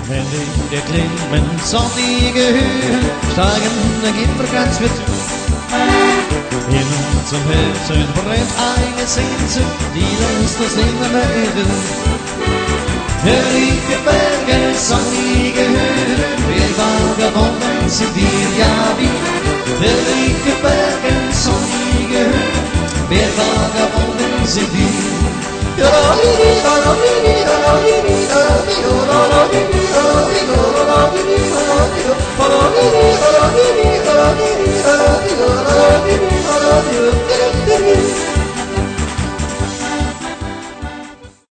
in der klimmen sonnige Höhen steigen immer ganz mit. In unserem Herzen brennt eine Sehnsucht, die lässt uns nimmer mehr irren. Herrliche Berge, sonnige Höhen, wir vagabomben sind wir ja wie. Herrliche Berge, sonnige Höhen, wir vagabomben sind wir. Ja,